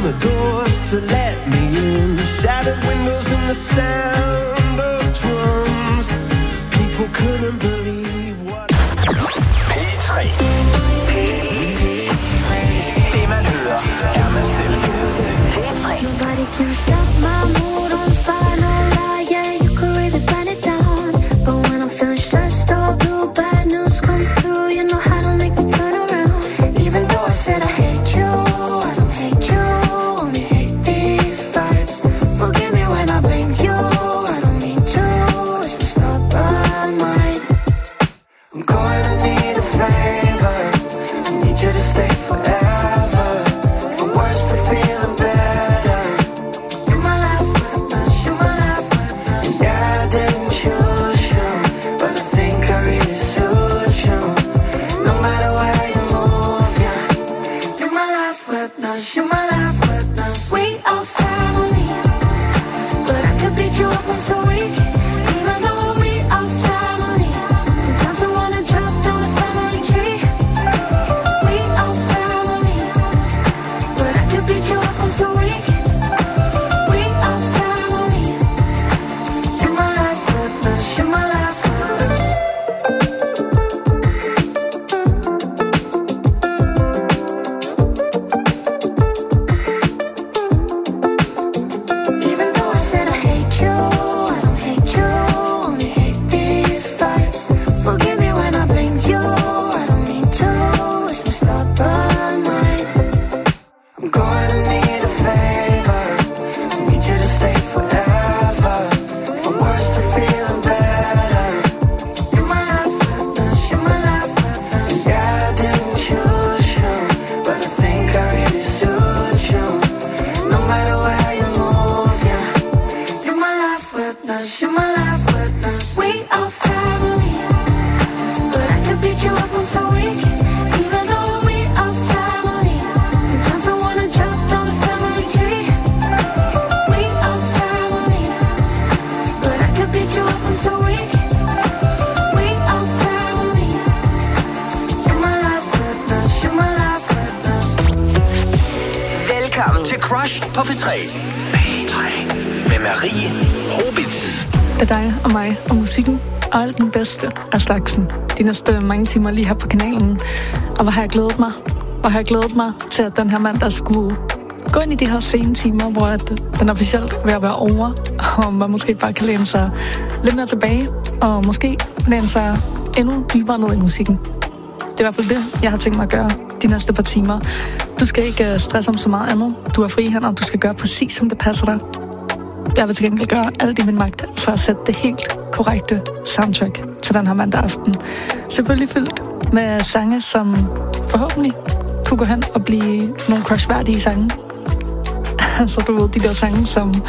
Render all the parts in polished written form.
the doors to let me in. Shattered windows and the sound of drums. People couldn't believe what... P3. Det man hører, er man selv. P3. Nobody can stop my mood on fire, no lie, yeah, you could really burn it down. But when I'm feeling stressed or blue, bad news come through, you know how to make me turn around. Even though I said I hate you, I don't hate you, only hate these fights. Forgive me when I blame you, I don't mean to, it's my stubborn mind. I'm going to need a favor, I need you to stay forever, from worse to feeling better. You're my life witness, you're my life witness. And yeah, I didn't choose you, but I think I really suit you. No matter where you move, yeah. You're my life witness, you're my life witness. We are family, but I could beat you up once a week. Even though we are family, sometimes I wanna drop down the family tree. We are family, but I could beat you up once a week. We are family. You're my life witness, you're my life witness. Even though I said I hate you, I don't hate you, only hate these fights. Forgive me when I blame you, I don't mean to, it's my stubborn mind. I'm going to need a favor, I need you to stay forever, from worse to feeling better. You're my life witness, you're my life witness. And yeah, I didn't choose you, but I think I really suit you. No matter where you move, yeah. You're my life witness, you're my life witness. We are family, but I could beat you up once a week. Even though we are family, sometimes I wanna drop down the family tree. We are family, but I could beat you up once a week. We are family. You're my life witness, you're my life witness. Velkommen til Crush på P3. P3 med Marie Hobitz. Det er dig og mig og musikken og alt den bedste af slagsen. De næste mange timer lige her på kanalen. Og hvor har jeg glædet mig? Hvor har jeg glædet mig til, at den her mandag skulle gå ind i de her sene timer, hvor den officielt ved at være over, og man måske bare kan læne sig lidt mere tilbage, og måske læne sig endnu dybere ned i musikken. Det er i hvert fald det, jeg har tænkt mig at gøre de næste par timer. Du skal ikke stresse om så meget andet. Du har frie hænder, du skal gøre præcis, som det passer dig. Jeg vil til gengæld gøre alt i min magt for at sætte det helt korrekte soundtrack til den her mandag aften. Selvfølgelig fyldt med sange, som forhåbentlig kunne gå hen og blive nogle crushværdige sange. Altså du ved, de der sange,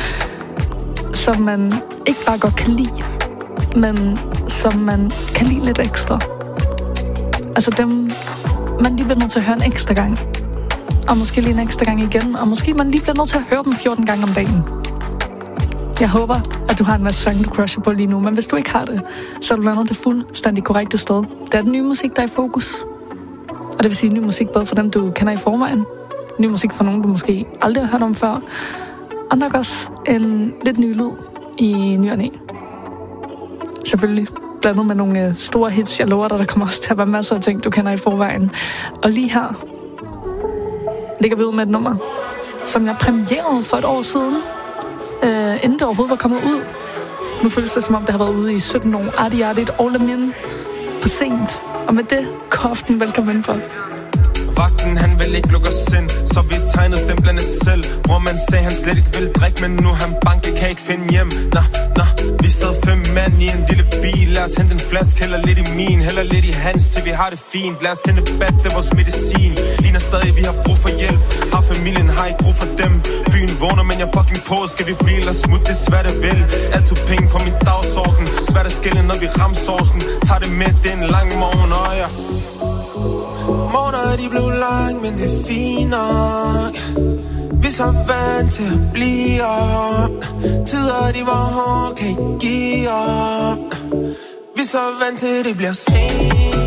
som man ikke bare godt kan lide, men som man kan lide lidt ekstra. Altså dem, man lige bliver nødt til at høre en ekstra gang. Og måske lige en ekstra gang igen. Og måske man lige bliver nødt til at høre dem 14 gange om dagen. Jeg håber, at du har en masse sange, du crusher på lige nu. Men hvis du ikke har det, så er du landet det fuldstændig korrekte sted. Det er den nye musik, der er i fokus. Og det vil sige ny musik både for dem, du kender i forvejen. Ny musik for nogen, du måske aldrig har hørt om før. Og nok også en lidt ny lyd i ny og næ. Selvfølgelig blandet med nogle store hits. Jeg lover dig, der kommer også til at være masser af ting, du kender i forvejen. Og lige her ligger vi ud med et nummer, som jeg premierede for et år siden, inden det overhovedet var kommet ud. Nu føles det, som om det har været ude i 17 år. Artigt, all in på sent. Og med det, koften, velkommen for. Vagten, han vil ikke lukke os ind, så vi tegnede stemplerne selv. Bror, man sagde, han slet ikke ville drikke, men nu han banke, kan ikke finde hjem. Nå, vi sad 5 mand i en lille bil. Lad os hente en flaske, heller lidt i min, heller lidt i hans, til vi har det fint. Lad os tænde bat, det er vores medicin. Ligner stadig, vi har brug for hjælp. Har familien, har ikke brug for dem. Byen vågner, men jeg fucking på. Skal vi blive eller smut, det er svært at vælge. Altid penge på min dagsorden. Svært at skille, når vi rammer sovsen. Tag det med, det er en lang morgen, og ja. Morgener de blev lang, men det er fint nok. Vi er så vant til at blive op. Tider de var hårde, kan ikke give op. Vi er så vant til det bliver sent.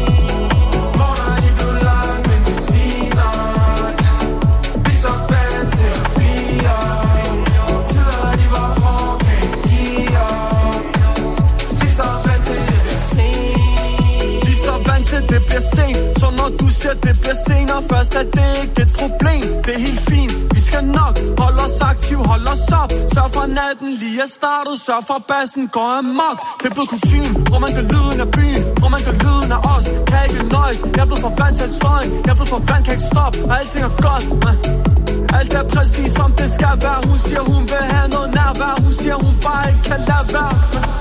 Morgener de blev lang, men det er fint nok. Vi er så vant til at blive siger, det bliver senere. Først er det ikke et problem, det er helt fint. Vi skal nok holde os aktiv, holde os op. Sørg for natten lige er startet, sørg for bassen går amok. Det er blevet kutyme, hvor man kan lyden af byen, hvor man kan lyden af os. Kan ikke nøjes, jeg er blevet for vant til alt støjen. Jeg er blevet for vant, kan ikke stoppe, og alting er godt, man. Alt er præcis som det skal være. Hun siger hun vil have noget nærvær. Hun siger hun bare ikke kan lade være.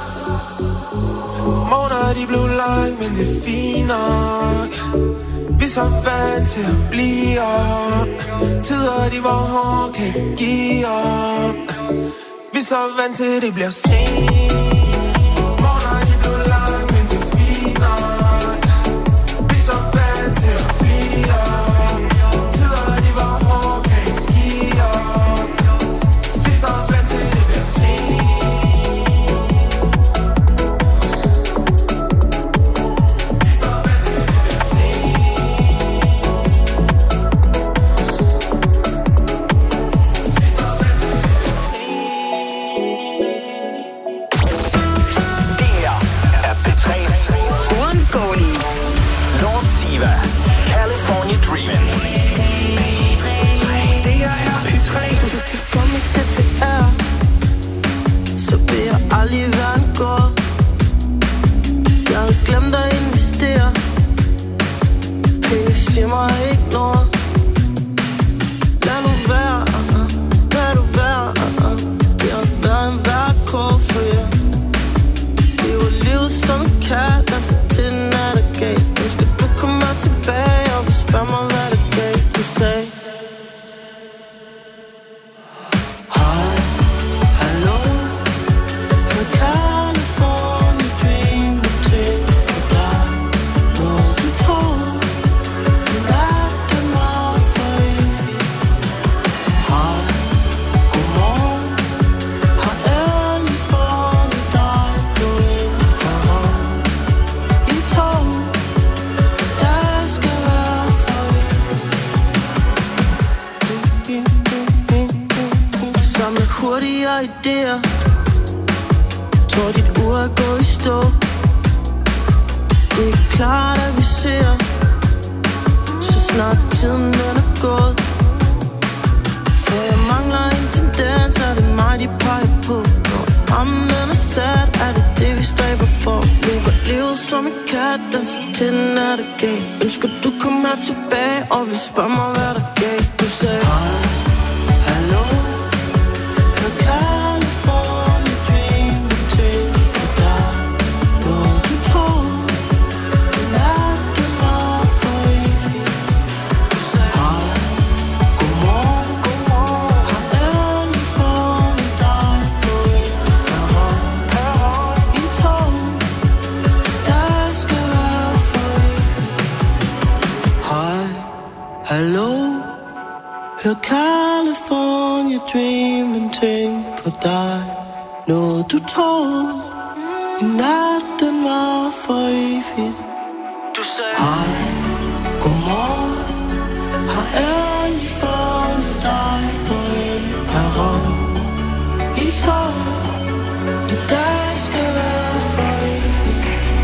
Måneder de blev lang, men det er fint nok. Vi er så vant til at blive op. Tider de var hårde, kan ikke give op. Vi er så vant til det bliver sent. Måneder de blev lang, men det er fint nok. Vi er så vant til at blive op. Tider de var hårde, kan ikke give op. Vi er så vant til det bliver sent. Glem dig at investere. Penge siger mig ikke noget. Lad nu være, lad du være. Det har været en værre kår for jer. Det var livet som en kat, altså til den er der galt. Nu skal du komme tilbage og spørg mig hvad der galt. Du sagde idéer. Tror dit ur er gået i stå. Det er klart at vi ser, så snart tiden er gået. For jeg mangler en tendens, er det mig de peger på. Når rammen er sat, er det det vi stræber for. Lever livet som en kat, danser til den er der galt. Ønsker du komme her tilbage og vil spørge mig hvad der galt. Du sagde hallo. Hallo, hør California Dreamin', tænk på dig. Noget du troede, i natten var for evigt. Du sagde hej, godmorgen, har endelig fundet dig på en perron. I tog, i dag skal være for evigt.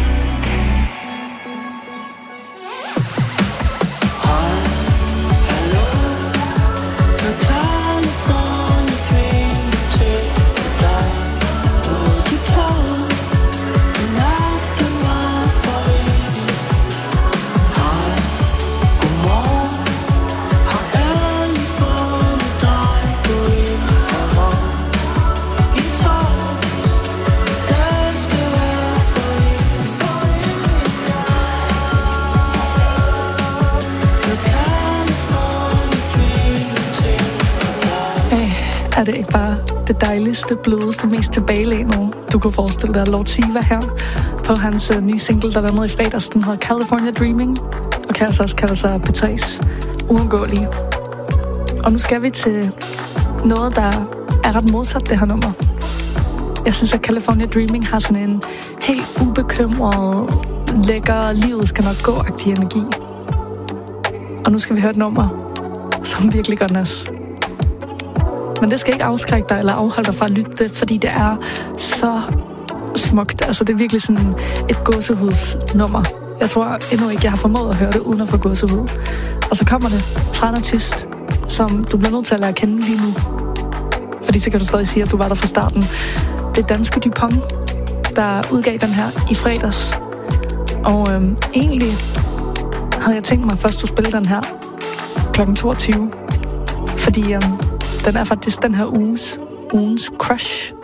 Er det ikke bare det dejligste, blødeste, mest tilbagelænede, du kunne forestille dig? Lord Siva her på hans nye single, der landede i fredags. Den hedder California Dreaming, og kan altså også kalde sig P3's Uundgåelige. Og nu skal vi til noget, der er ret modsat det her nummer. Jeg synes, at California Dreaming har sådan en helt ubekymret, lækker, livet skal nok gå-agtig energi. Og nu skal vi høre et nummer, som virkelig gør nas. Men det skal ikke afskrække dig eller afholde dig fra at lytte det, fordi det er så smukt. Altså det er virkelig sådan et gåsehudsnummer. Jeg tror endnu ikke, jeg har formået at høre det, uden at få gåsehud. Og så kommer det fra en artist, som du bliver nødt til at lære at kende lige nu. Fordi så kan du stadig sige, at du var der fra starten. Det er danske Dupont, der udgav den her i fredags. Og egentlig havde jeg tænkt mig først at spille den her kl. 22. Fordi den er faktisk den her ugens crush.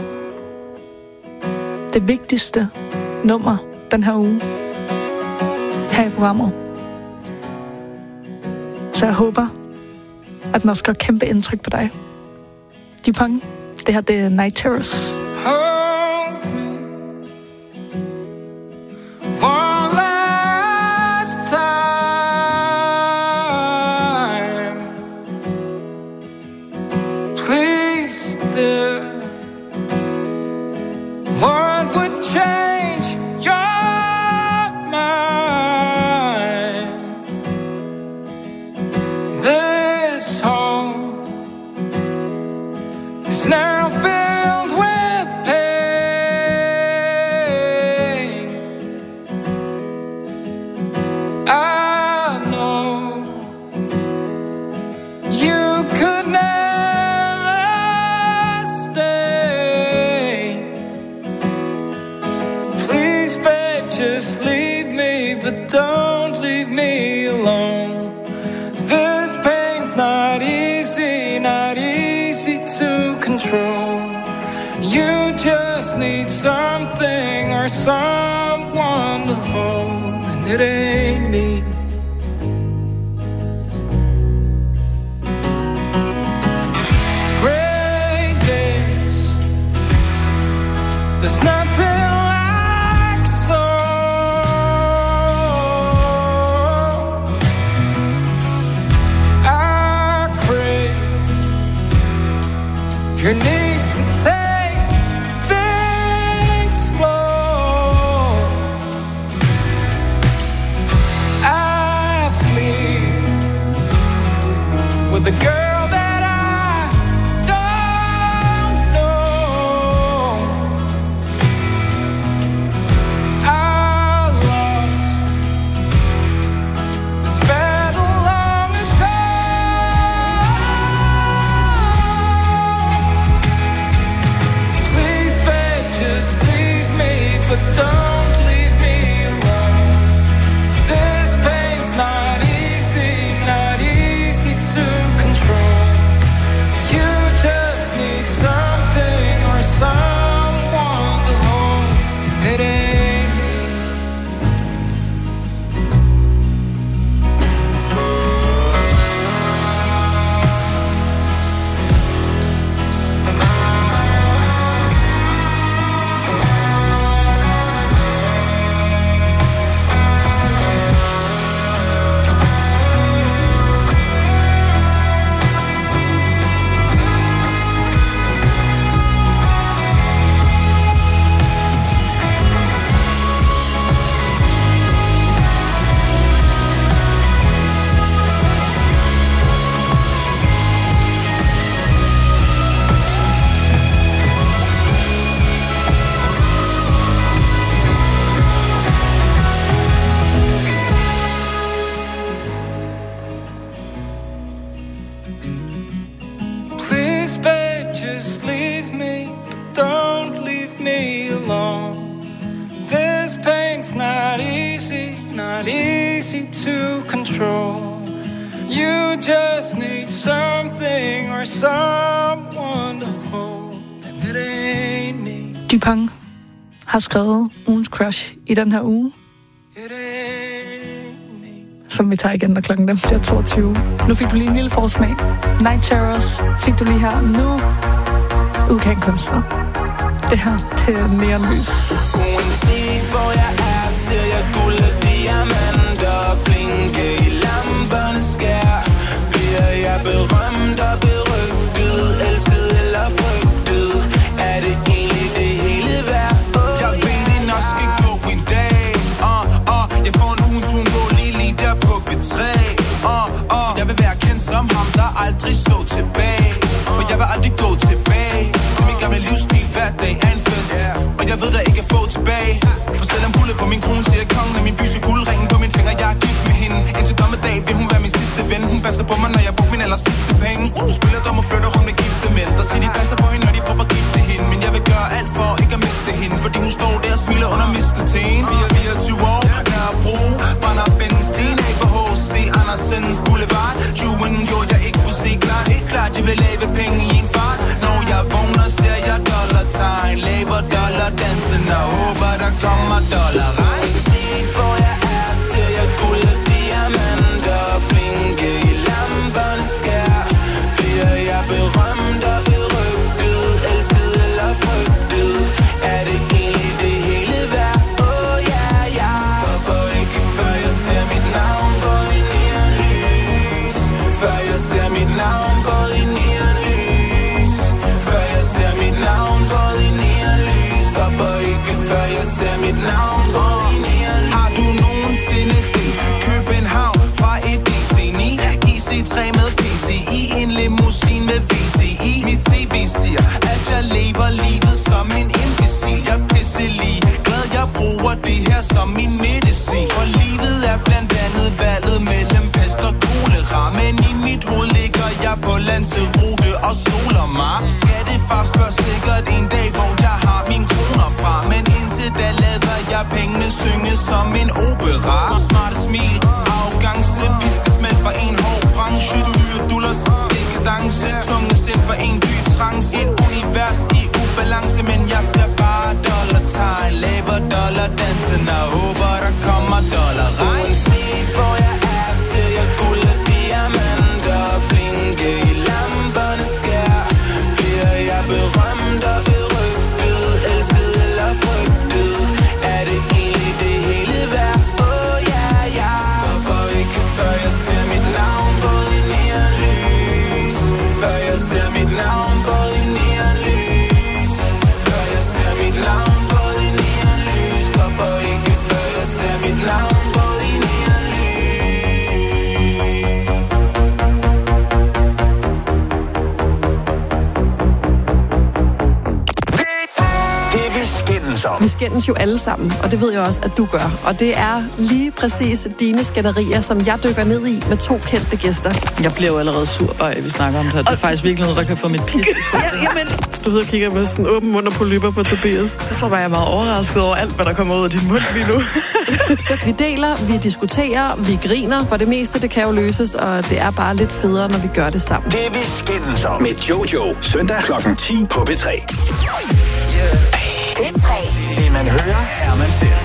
Det vigtigste nummer den her uge her i programmet. Så jeg håber, at den også gør kæmpe indtryk på dig. Dupont, det her det er Night Terrors. You just need something or someone to hold, and it ain't me. Great days, there's nothing like so. I crave your need to take the girl that I don't know. I lost this battle long ago. Please, babe, just leave me, but don't leave me alone. This pain's not easy, not easy to control. You just need something or someone to hold. It ain't me. Please, babe, just leave me, but don't leave me alone. This pain's not easy to control. You just need something or someone to hold, and it ain't me. Dupont har skrevet ugens crush i den her uge, It ain't me. som vi tager igen, når klokken den bliver 22. Nu fik du lige en lille forsmag. Night Terrors fik du lige her. Nu ukendt kunstner. Det her, det er neonlys. Uanset hvor jeg er, ser jeg guld og diamanter blinke i lampernes skær. Bliver jeg berømt og berygtet, elsket eller frygtet? Er det egentlig det hele værd? Jeg ved det nok skal gå en dag. Jeg får en ugen gå lige der på B3. Jeg vil være kendt som ham, der aldrig så tilbage. For jeg vil aldrig gå tilbage til min gamle livsstil. Hver dag er en fest, og jeg ved der ikke at få tilbage. For selvom skuespiller, der må flytte rundt med gifte mænd. Der siger, de passer på hende, når de prøver at gifte hende. Men jeg vil gøre alt for ikke at miste hende, fordi hun står der og smiler under mistelten. 24 år, Nørrebro, brænder benzin af på H.C. Andersens Boulevard. Juen gjorde jeg ikke kunne se klart. Helt klart, jeg vil lave penge i en fart. Når jeg vågner, ser jeg dollartegn. Laver dollardansen og håber, der kommer dollarregn. Hvor jeg er, ser jeg guld og diamanter blinke i lampernes skær. Bliver jeg berømt og berygtet, elsket eller frygtet? Er det egentlig det hele værd? Oh yeah, jeg stopper ikke, før jeg ser mit navn både i neonlys. Før jeg ser mit navn både i neonlys. Før jeg ser mit navn både i neonlys. Stopper ikke, før jeg ser mit navn både i neonlys. Har du nogensinde set København fra et DC9? IC3 med PC i en limousine med VC i. Mit CV siger, at jeg lever livet som en imbecil. Jeg pisselig glad, jeg bruger det her som min medicin. For livet er blandt andet valget mellem pest og kolera. Men i mit hoved ligger jeg på Lanzarote og soler mig. Skattefar spørger sikkert en dag, hvor jeg har mine kroner fra. Men indtil da lader jeg pengene synge som en opera. Smarte smil, arrogance, piskesmæld for en hård branche. Du hyrer dullers, dekadence, tunge sind for en dyb trance. Et univers i ubalance, men jeg ser bare dollartegn. Laver dollardansen og håber, der kommer dollarregn. Uanset hvor jeg er, ser jeg guld og diamanter blinke i lampernes skær. Bliver jeg berømt og berygtet, elsket eller frygtet? Er det egentlig det hele værd? Oh yeah, jeg stopper ikke, før jeg ser mit navn både i neonlys. Før jeg ser mit navn både i neonlys. Før jeg ser mit navn både i neonlys. Stopper ikke, før jeg ser mit navn både i neonlys. Det vi skændes om. Vi skændes jo alle sammen, og det ved jeg også, at du gør. Og det er lige præcis dine skænderier, som jeg dykker ned i med 2 kendte gæster. Jeg bliver jo allerede sur, bare vi snakker om det her. Det er faktisk virkelig noget, der kan få mit pis. Jamen, du sidder og kigger med sådan åben mund og polypper på Tobias. Jeg tror bare, jeg er meget overrasket over alt, hvad der kommer ud af din mund lige nu. Vi deler, vi diskuterer, vi griner. For det meste, det kan jo løses, og det er bare lidt federe, når vi gør det sammen. Det vi skændes om med Jojo. Søndag klokken 10 på P3. P3. Det man hører, er man selv.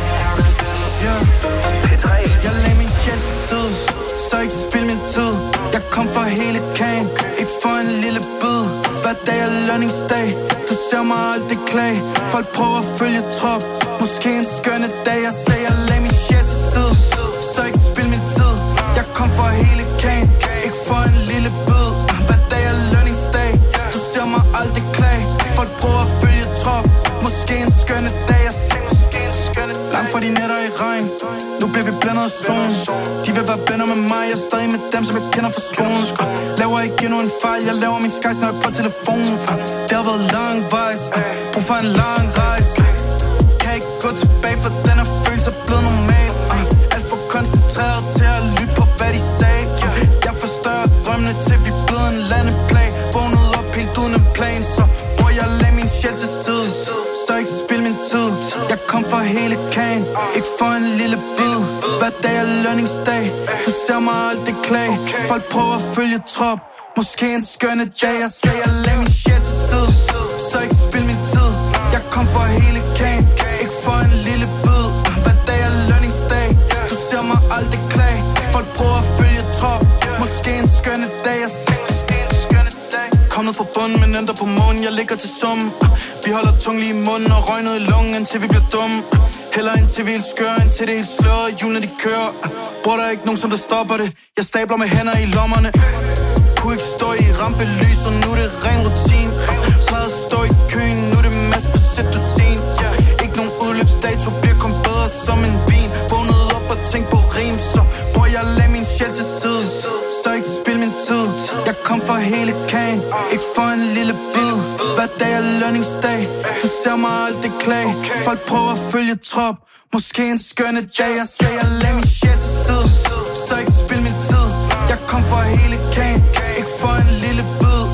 P3. Jeg lagde min sjæl til side, så ikke spil min tid. Jeg kom for hele kagen, ikke for en lille bid. Hver dag er lønningsdag, du ser mig aldrig klage. Folk prøver at følge trop, måske en skønne dag. Jeg sagde, jeg lagde min sjæl til side, så ikke spil min tid. Jeg kom for hele kagen, ikke for en lille bid. Hver dag er lønningsdag, du ser mig aldrig klage. Folk prøver at følge trop, måske en skønne dag. Jeg sagde, måske en skønne dag. Langt fra de nætter i regn, nu bliver vi blændet af solen. De vil være venner med mig, jeg er stadig med dem, som jeg kender fra skolen. Laver ikke endnu en fejl, jeg laver min skies, når jeg på telefonen. Det har været langvejs, brug for en lang rejse. Kan ikke gå tilbage, for den her følelse er blevet normal. Alt for koncentreret til at lytte på, hvad de sagde. Jeg forstørrer drømmene til vi er blevet en landeplan. Vågnede op helt uden en plan, så hvor jeg lagde min sjæl til side. Så ikke spil min tid, jeg kom for hele kagen, ikke for en lille bid. Hver dag er lønningsdag, du ser mig aldrig klage. Folk prøver at følge trop, måske en skønne dag. Jeg sagde, jeg lagde min sjæl til side, så ikke spil min tid. Jeg kom for hele kagen, ikke for en lille bid. Hver dag er lønningsdag, du ser mig aldrig klage. Folk prøver at følge trop, måske en skønne dag. Jeg sagde, måske en skønne dag. Kom ned fra bunden, men ændrer på månen, jeg ligger til summen. Vi holder tung lige i munden og røg ned i lungen, indtil vi bliver dumme. Heller indtil vi er helt skøre, indtil det er helt sløret, hjulene de kører. Bror, der er ikke nogen, som der stopper det. Jeg stabler med hænder i lommerne. Kunne ikke stå i rampelys, og nu er det ren rutin. Plade stå i køen, nu er det mads på sæt dusin. Ikke nogen udløbsdato, bliver kun bedre som en vin. Vågnede op og tænkte på rim, så bror, jeg lagde min sjæl til side. Så ikke spil min tid, jeg kom for hele kagen, ikke for en lille bid. Hver dag er lønningsdag, du ser mig aldrig klage. Folk prøver at følge trop, måske en skønne dag. Jeg sagde, jeg lagde min sjæl til side, så ikke spil min tid. Jeg kom for hele kagen, ikke for en lille bid.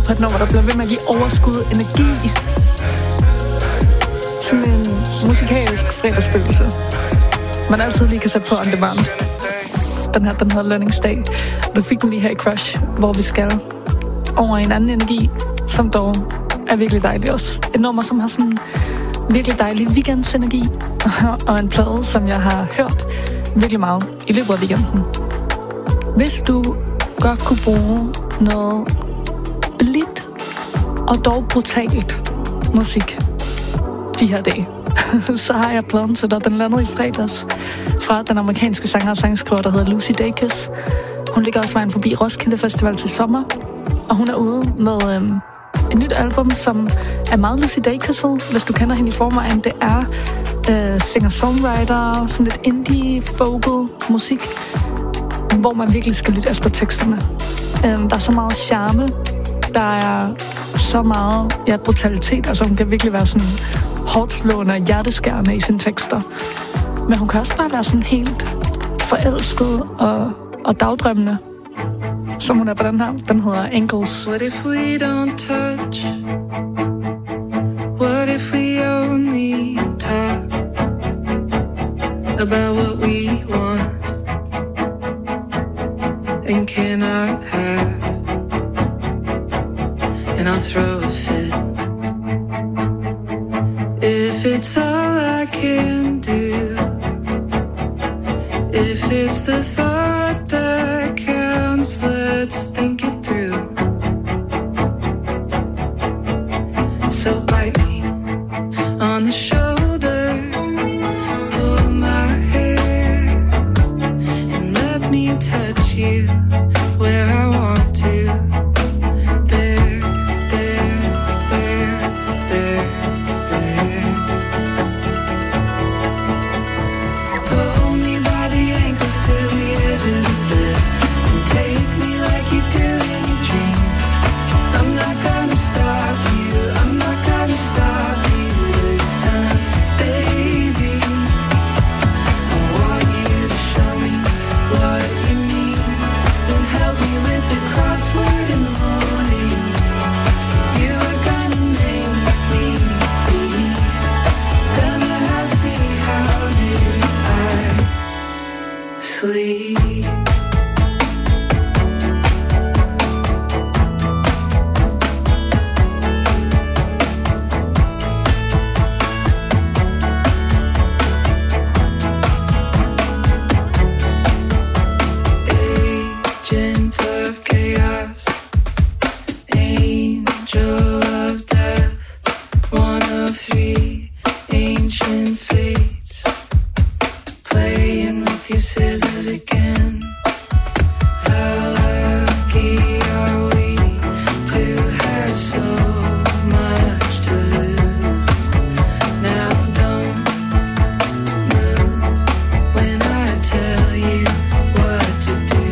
på et nummer, der bliver ved med at give overskud, energi. Sådan en musikalsk fredagsfølelse. Man altid lige kan sætte på on demand. Den her, den hedder Learning Day. Og du fik den lige her i Crush, hvor vi skal over en anden energi, som dog er virkelig dejlig også. Et nummer, som har sådan virkelig dejlig weekendsenergi, og en plade, som jeg har hørt virkelig meget i løbet af weekenden. Hvis du godt kunne bruge noget blidt og dog brutalt musik de her dage, så har jeg pladen til dig. Den landede i fredags fra den amerikanske sanger og sangskriver, der hedder Lucy Dacus. Hun ligger også vejen forbi Roskilde Festival til sommer, og hun er ude med et nyt album, som er meget Lucy Dacus', hvis du kender hende i forvejen. Det er singer-songwriter, sådan lidt indie-vocal musik, hvor man virkelig skal lytte efter teksterne. Der er så meget charme, der er så meget brutalitet, altså hun kan virkelig være sådan hårdt slående og hjerteskærende i sine tekster. Men hun kan også bare være sådan helt forelsket og dagdrømmende, som hun er på den her. Den hedder Ankles. What if we don't touch? What if we only talk about what we want and cannot have? And I'll throw a fit if it's all I can do. If it's the thought that counts, let's think it through. So bite me on the shoulder, pull my hair, and let me touch you where I want to. There, there, there, there, there. Pull me by the ankles to the edge of the bed and take me like you do in your dreams. I'm not gonna stop you, I'm not gonna stop you this time, baby. I want you to show me what you mean, then help me with the crossword in the morning. You are gonna make me tea, gonna ask me how did I sleep. Agent of chaos, angel of death, one of three ancient fates, playing with your scissors again. How lucky are we to have so much to lose? Now don't move when I tell you what to do.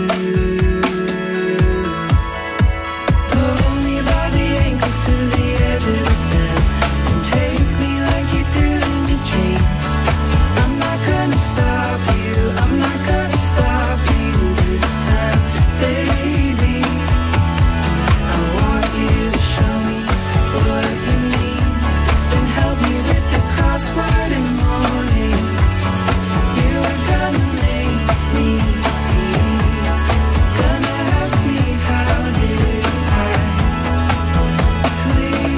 Pull me by the ankles to the edge of the bed and take me like you do in your dreams. I'm not gonna stop you, I'm not gonna stop you this time, baby. I want you to show me what you mean, then help me with the crossword in the morning. You are gonna make me tea, gonna ask me how did I sleep.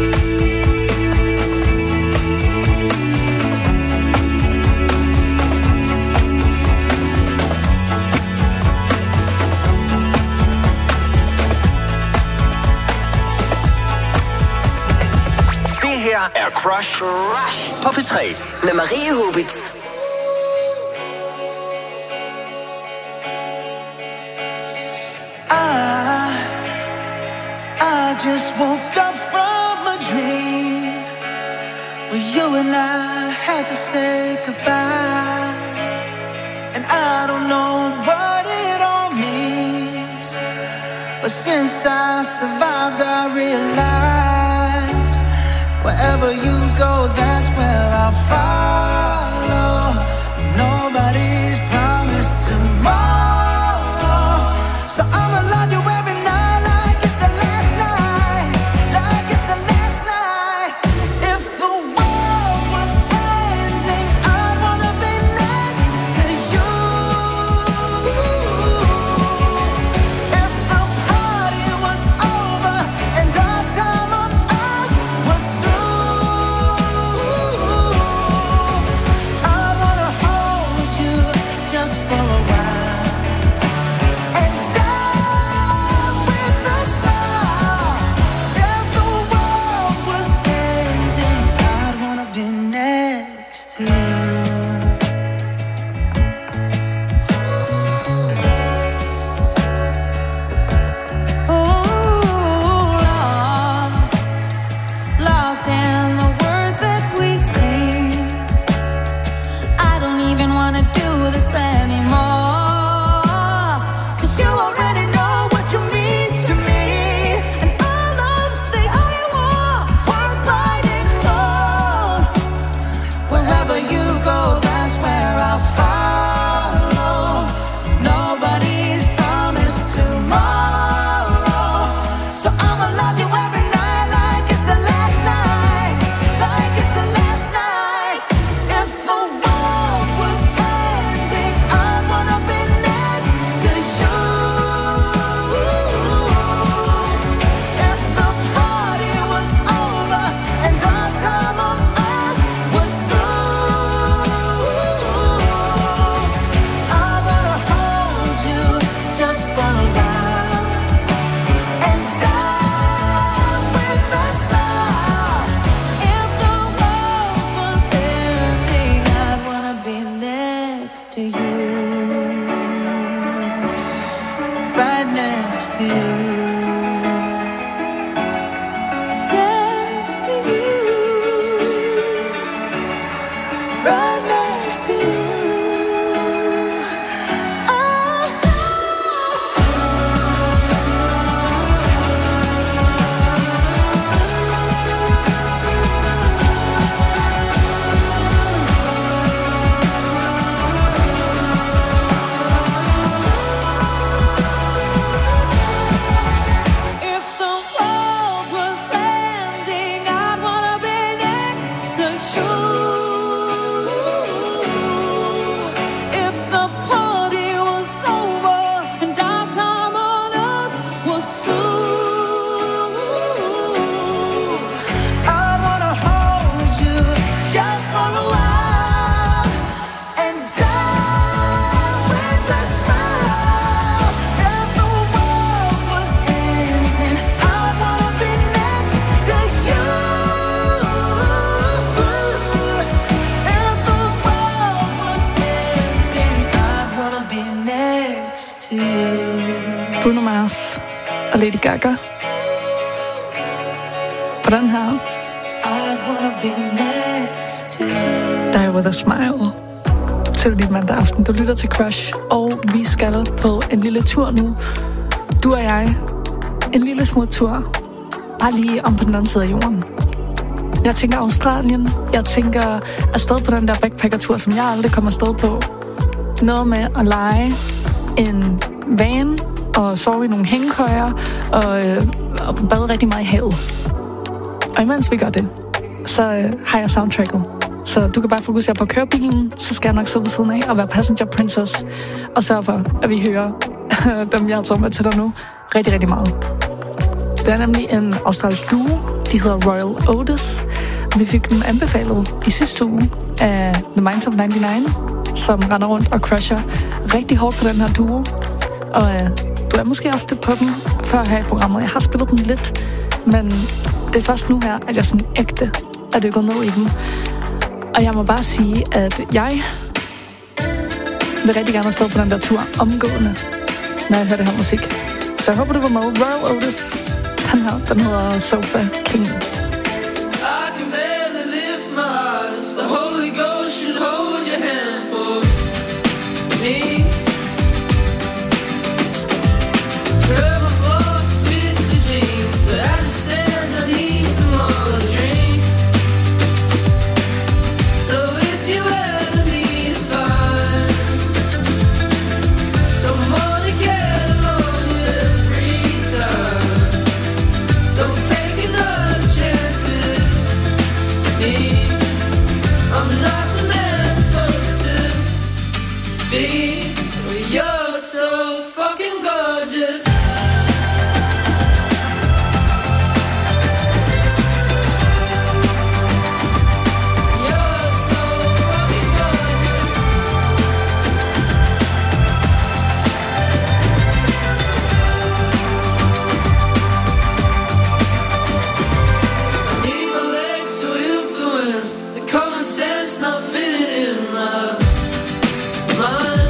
Det her er Crush på P3. Med Marie Hubitz. I just woke up from a dream where you and I had to say goodbye. And I don't know what it all means, but since I survived I realized wherever you go, that's where I'll follow. Nobody's promised tomorrow, so I'ma love you every night like it's the last night. to you. Bruno Mars og Lady Gaga på den her Die With A Smile til dit mandag aften. Du lytter til Crush, og vi skal på en lille tur nu. Du og jeg. En lille smut tur. Bare lige om på den anden side af jorden. Jeg tænker Australien. Jeg tænker afsted på den der backpackertur, som jeg aldrig kommer afsted på. Noget med at lege en van og sove i nogle hængekøjer og bade rigtig meget i havet. Og imens vi gør det, så har jeg soundtracket. Så du kan bare fokusere på at køre bilen, så skal jeg nok sidde ved siden af og være passenger princess og sørge for, at vi hører dem, jeg har taget med til dig nu, rigtig, rigtig meget. Det er nemlig en australsk duo. De hedder Royal Otis. Vi fik dem anbefalet i sidste uge af The Minds of 99, som render rundt og crusher rigtig hårdt på den her duo. Og du er måske også stødt på dem før her i programmet. Jeg har spillet dem lidt, men det er først nu her, at jeg sådan ægte er det gået ned i dem. Og jeg må bare sige, at jeg vil rigtig gerne afsted på den der tur omgående, når jeg hører det her musik. Så jeg håber, du var med. Royal Otis. Den her, den hedder Sofa King. Don't take another chance. just not fitting in my mind.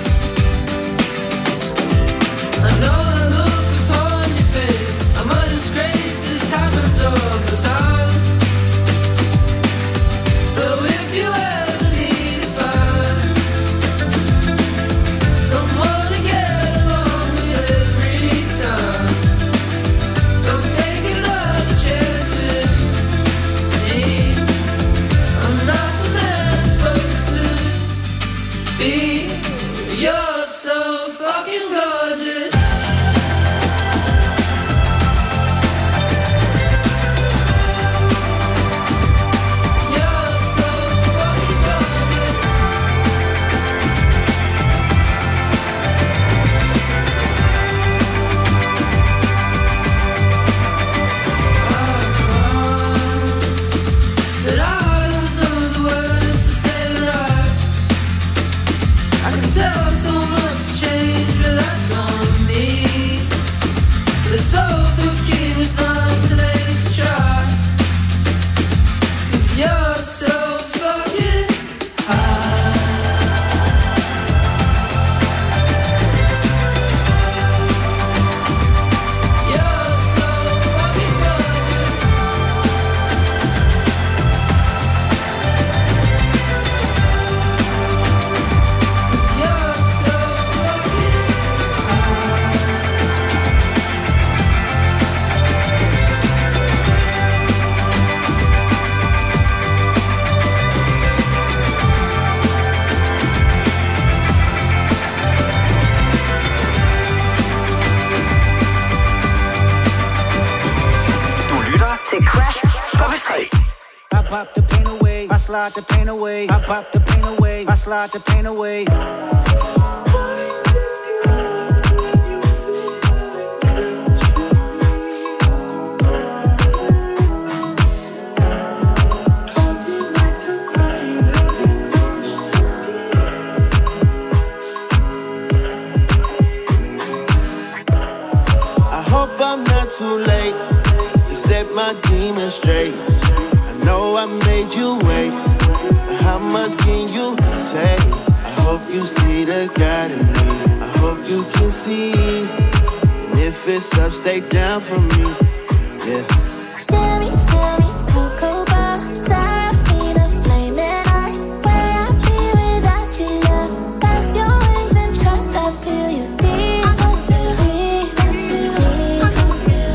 I know the look upon your face. I'm a disgrace, this happens all the time. So if you ever need to find someone to get along with every time, don't take another chance with me. I'm not the man I'm supposed to be. You're so fucking gorgeous. But I don't know the words to say right. I can tell so much change, but that's on me. The soul thinking is not too late to try. 'Cause you're so fucking high. You're so fucking gorgeous. You're so fucking Du lytter til Crash på P3. I pop the pain away, I slide the pain away. I pop the pain away, I slide the pain away. I hope I'm not too late to set my demons straight. I know I made you wait, but how much can you take? I hope you see the God in me. I hope you can see, and if it's up, stay down for me. Yeah. Shimmy, shimmy, cocoa bar, Serafina, flaming eyes. Where I'd be without you, love. That's your wings and trust. I feel you deep. I feel deep. I feel deep. I feel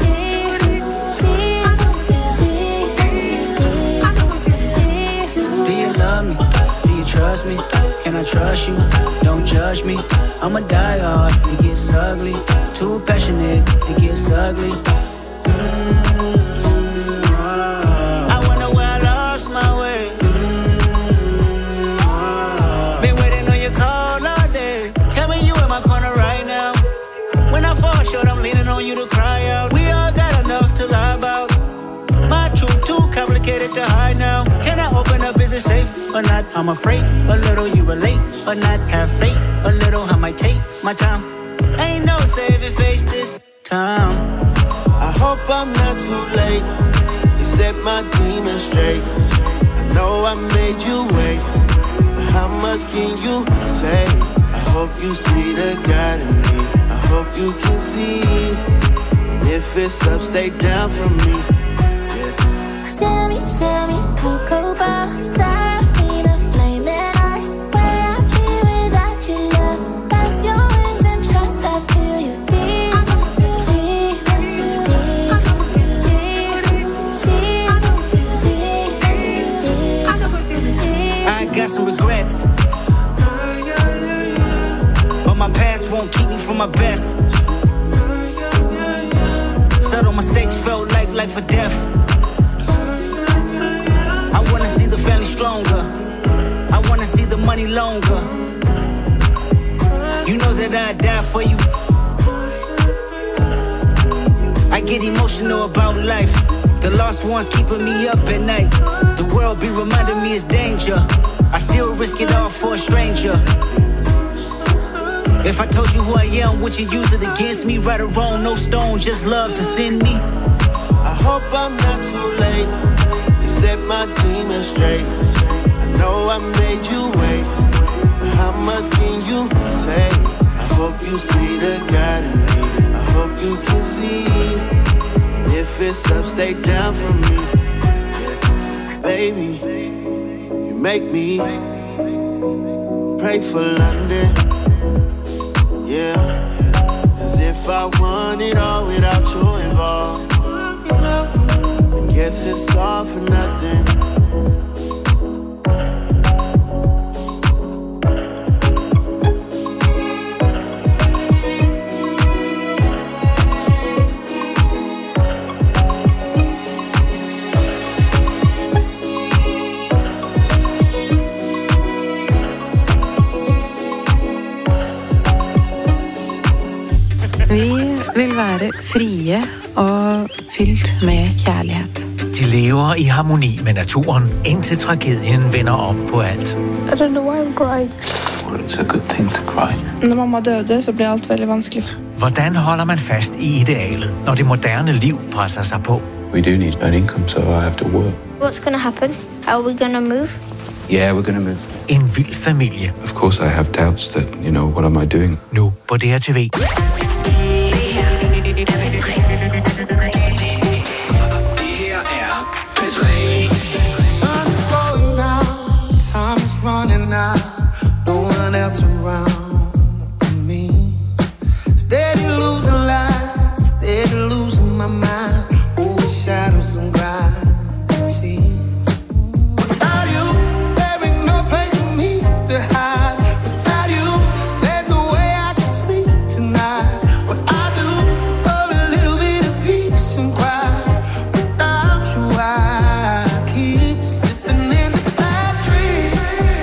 deep. Do you love me? Do you trust me? Can I trust you? Don't judge me. I'ma die hard, it gets ugly. Too passionate, it gets ugly. I wonder where I lost my way. Been waiting on your call all day. Tell me you in my corner right now. When I fall short, I'm leaning on you to cry out. We all got enough to lie about. My truth too complicated to hide now. Can I open up? Is it safe or not? I'm afraid a little you relate or not. Have faith a little. I might take my time. Ain't no saving face this time. I hope I'm not too late to set my demons straight. I know I made you wait, but how much can you take? I hope you see the God in me. I hope you can see, and if it's up, stay down for me. Shimmy, shimmy, cocoa bar, Serafina, flaming eyes. Where I'd be without you, love. That's your wings and trust. I feel you deep. I feel deep. I feel deep. I feel deep. I got some regrets, but my past won't keep me from my best. Subtle mistakes felt like life or death. I wanna see the family stronger. I wanna see the money longer. You know that I'd die for you. I get emotional about life. The lost ones keeping me up at night. The world be reminding me it's danger. I still risk it all for a stranger. If I told you who I am, would you use it against me? Right or wrong, no stone, just love to send me. I hope I'm not too late to set my demons straight. I know I make me pray for London. Yeah, 'cause if I want it all without you involved, I guess it's all for nothing. Vi vil være frie og fyldt med kærlighed. De lever i harmoni med naturen, indtil tragedien vender om på alt. I don't know why I'm crying. Well, it's a good thing to cry. Når mamma døde, så blev alt veldig vanskeligt. Hvordan holder man fast i idealet, når det moderne liv presser sig på? We do need an income, so I have to work. What's gonna happen? How are we gonna move? Yeah, we're gonna move. En vild familie. Of course I have doubts that, what am I doing? Nu på DRTV. Running out, no one else around me. Steady losing light, steady losing my mind. Over shadows and gravity. Without you, there ain't no place for me to hide. Without you, there's no way I can sleep tonight. What I do for a little bit of peace and quiet. Without you, I keep slipping in the bad dreams.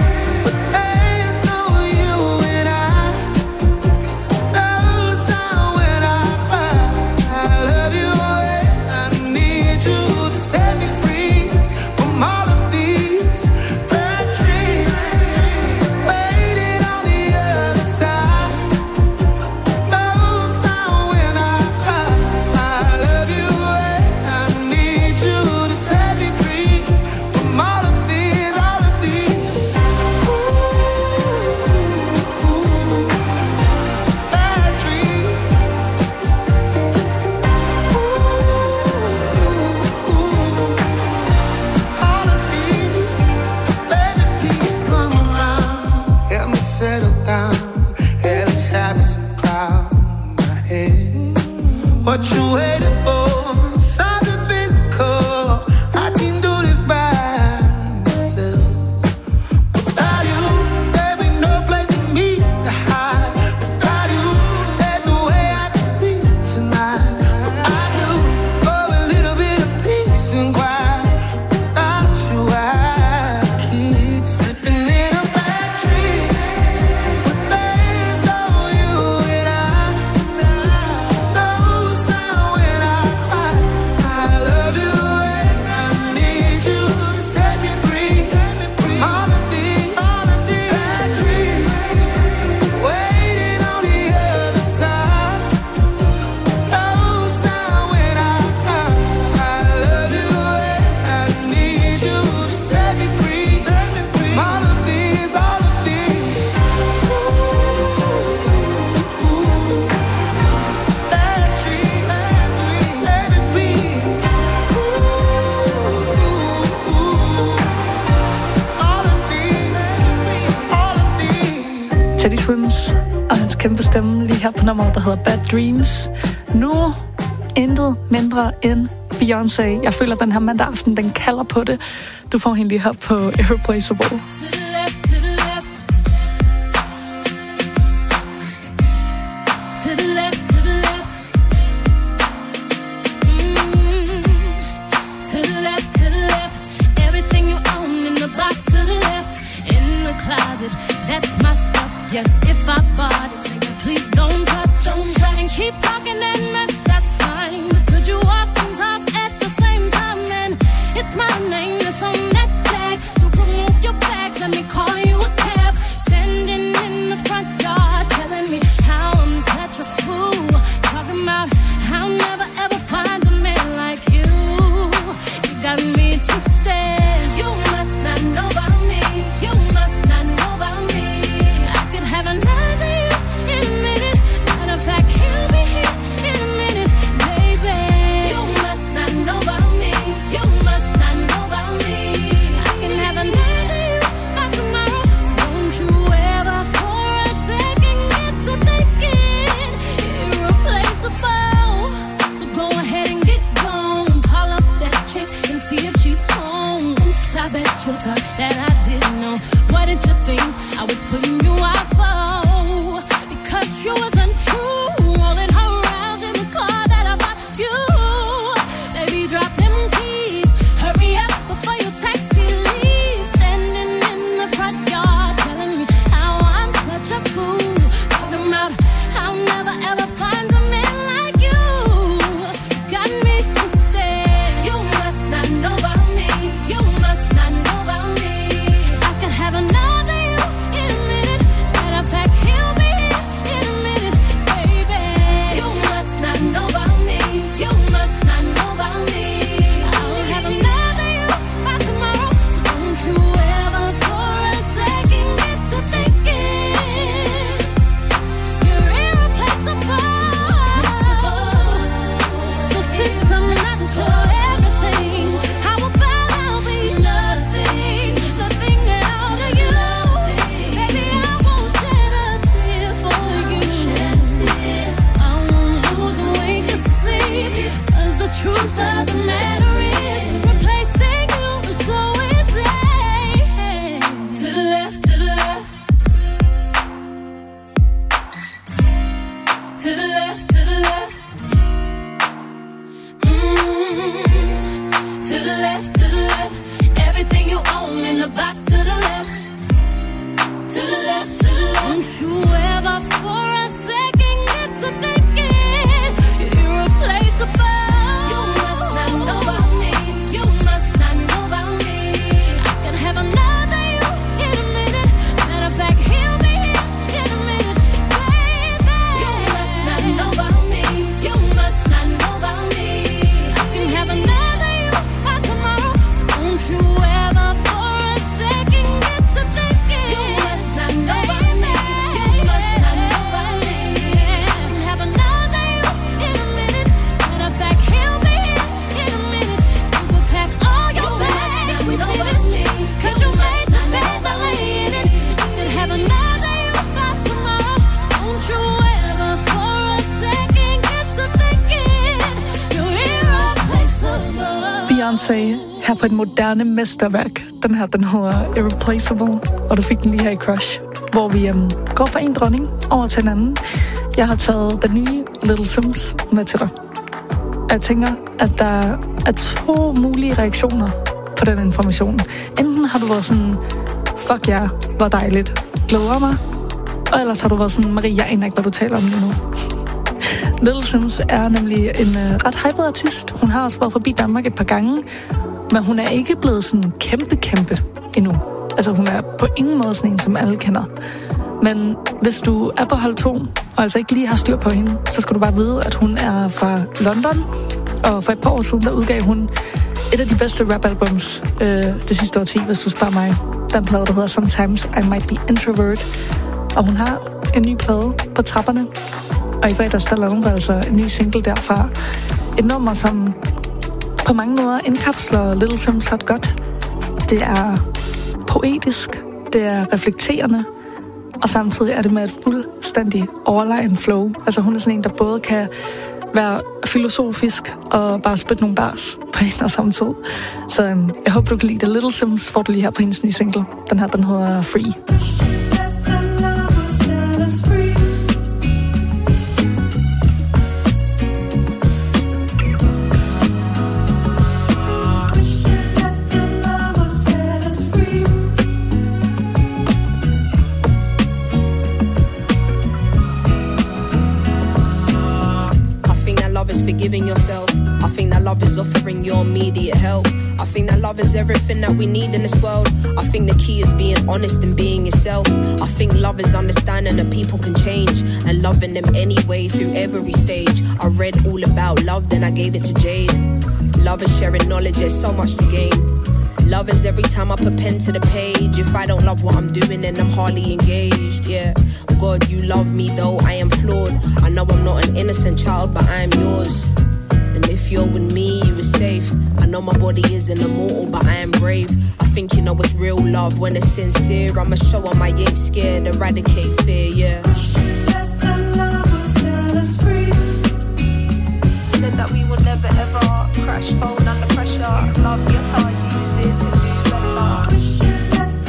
What you waiting for? Something physical. I can do this by myself. Without you, there ain't no place for me to hide. Without you, there's no way I can sleep tonight. What I do for a little bit of peace and quiet. Without you, I keep slipping in a bad dream. But there's no you and I. Teddy Swims og hans kæmpe stemme lige her på nummeret, der hedder Bad Dreams. Nu intet mindre end Beyoncé. Jeg føler, at den her mandag aften, den kalder på det. Du får hende lige her på Irreplaceable. That's my stuff. Yes, if I bought it, please don't touch. And keep talking that mess, that's fine. But could you walk and talk at the same time? And it's my name that's on that tag. So remove your bag, let me call you a cab. Standing in the front yard, telling me how I'm such a fool. Talking about how I'll never ever find a man like you. You got me twisted. You must not know about me. You must not know about me. I could have another you in a minute. Matter of fact, he'll be here in a minute, baby. You must not know about me. You must not know about me. I can have another you I didn't know. What did you think I was putting you out for? Because you was untrue, rolling her around in the car that I bought you. Baby, drop them keys, hurry up before your taxi leaves. Standing in the front yard, telling me how I'm such a fool. Talking about I'll never ever find a man like you. Got me to stay. You must not know about me. You must not know about me. I could have another you in a minute. Matter of fact, he'll be here in a minute, baby. You must not know about me. You must not know about me. I'll have another you by tomorrow. So don't you ever for a second get to thinking you're irreplaceable. So since I'm not your everything, how about I'll be nothing, nothing out of you? Baby, I won't shed a tear for you. I won't lose a wink of sleep, 'cause the truth of the matter is replacing you is so easy. To the left, to the left. To the left, to the left. To the left, to the left. Everything you own in the box to the left. To the left, to the left. Don't you ever for a second get to thinking you're irreplaceable. You must not know about me. You must not know about me. I can have another you in a minute. Matter of fact, he'll be here in a minute, baby. You must not know about me. You must not know about me. I can have another you by tomorrow. So don't you ever for a second get to thinking you must not know about me. You must not know about me. I can have another you in a minute. Matter of fact, he'll be here in a minute. You could pack all your bags, we finished, 'cause you made your bed, now lay in it. I could have another you by tomorrow. Don't you ever for a second get to thinking you're irreplaceable. Beyoncé her på et moderne mesterværk. Den her, den hedder Irreplaceable, og du fik den lige her i Crush, hvor vi går fra en dronning over til en anden. Jeg har taget den nye Little Sims med til dig. Jeg tænker, at der er 2 mulige reaktioner på den information. Enten har du været sådan, fuck ja, hvor dejligt, glæder mig. Og ellers har du været sådan, Marie, jeg aner ikke, hvad du taler om lige nu. Little Sims er nemlig en ret hyped artist. Hun har også været forbi Danmark et par gange, men hun er ikke blevet sådan kæmpe endnu. Altså hun er på ingen måde sådan en, som alle kender. Men hvis du er på hold 2, og altså ikke lige har styr på hende, så skal du bare vide, at hun er fra London. Og for et par år siden, der udgav hun et af de bedste rap-albums det sidste årti, hvis du spørger mig. Den plade, der hedder Sometimes I Might Be Introvert. Og hun har en ny plade på trapperne. Og i fredags, der lavede hun altså en ny single derfra. Et nummer, som på mange måder indkapsler Little Sims ret godt. Det er poetisk, det er reflekterende, og samtidig er det med et fuldstændig overlegen flow. Altså hun er sådan en, der både kan være filosofisk og bare spytte nogle bars på en og samme tid. Så jeg håber, du kan lide det. Little Sims får du lige her på hendes nye single. Den her, den hedder Free. Forgiving yourself. I think that love is offering your immediate help. I think that love is everything that we need in this world. I think the key is being honest and being yourself. I think love is understanding that people can change and loving them anyway through every stage. I read all about love, then I gave it to Jade. Love is sharing knowledge, there's so much to gain. Love is every time I put pen to the page. If I don't love what I'm doing, then I'm hardly engaged, yeah. God, you love me though I am flawed. I know I'm not an innocent child, but I am yours. And if you're with me, you are safe. I know my body isn't immortal, but I am brave. I think you know it's real love when it's sincere. I'ma show 'em I ain't scared, eradicate fear, yeah. Said that we would never ever crash, fold under pressure. Love your time, use it to do better.